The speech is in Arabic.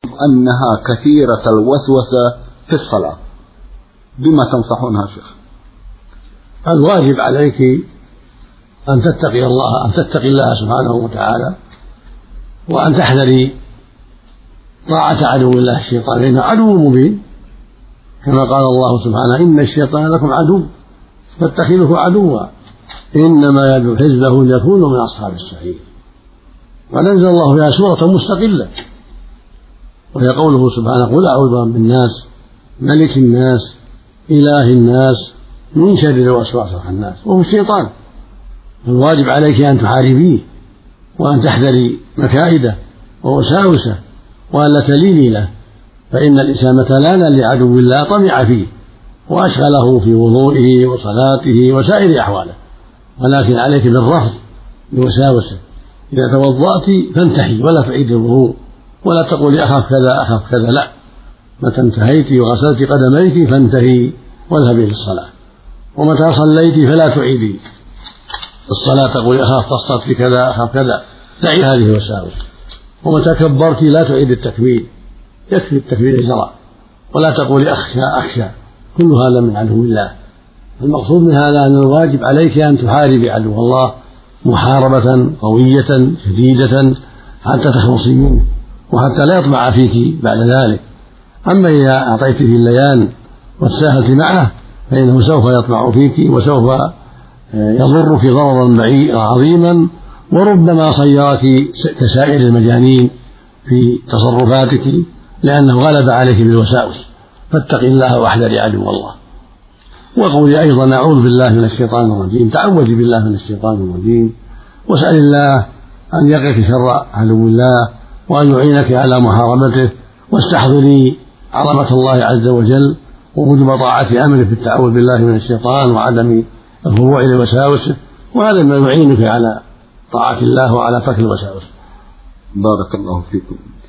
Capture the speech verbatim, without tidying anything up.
أنها كثيرة الوسوسة في الصلاة، بما تنصحونها شيخ؟ الواجب عليك أن تتقي الله أن تتقي الله سبحانه وتعالى، وأن تحذري طاعة عدو الله الشيطان، لأنه عدو مبين، كما قال الله سبحانه: إن الشيطان لكم عدو فاتخذوه عدوا إنما يدعو حزبه ليكونوا من أصحاب السعير. ونزل الله فيها سورة مستقلة، وهي قوله سبحانه: قل أعوذ برب الناس ملك الناس إله الناس من شر الوسواس الخناس، وهو الشيطان. الواجب عليك أن تحاربيه، وأن تحذري مكائده ووساوسه، وأن لا تليني له، فإن الإنسان متى لان لعدو الله طمع فيه وأشغله في وضوئه وصلاته وسائر أحواله. ولكن عليك بالرفض لوساوسه. إذا توضأت فانتهي ولا تعيد الوضوء، ولا تقولي أخاف كذا أخاف كذا، لا، متى انتهيت وغسلت قدميك فانتهي واذهبي للصلاة. ومتى صليت فلا تعيدي الصلاة تقولي أخاف تصلت في كذا أخاف كذا، دعي هذه الوساوس. ومتى كبرت لا تعيد التكبير، يكفي التكبير الجرى، ولا تقولي أخشى أخشى، كل هذا من عدو الله. المقصود من هذا أن الواجب عليك أن تحاربي عدو الله محاربة قوية شديدة حتى تخلصي منه، وحتى لا يطمع فيك بعد ذلك. أما إذا أعطيت في الليان وتساهلت معه فإنه سوف يطمع فيك، وسوف يضرك ضررا عظيما، وربما صيرك كسائر المجانين في تصرفاتك، لأنه غلب عليك بالوساوس. فاتقي الله واحذري عدو الله. وقولي أيضا: أعوذ بالله من الشيطان الرجيم، تعوذي بالله من الشيطان الرجيم، واسأل الله أن يقيك شر عدو الله، وأن يعينك على محاربته، واستحضري عظمة الله عز وجل ووجوب طاعة أمره في التعوذ بالله من الشيطان وعدم الخضوع لوساوسه، وهذا ما يعينك على طاعة الله وعلى ترك الوساوس. بارك الله فيكم.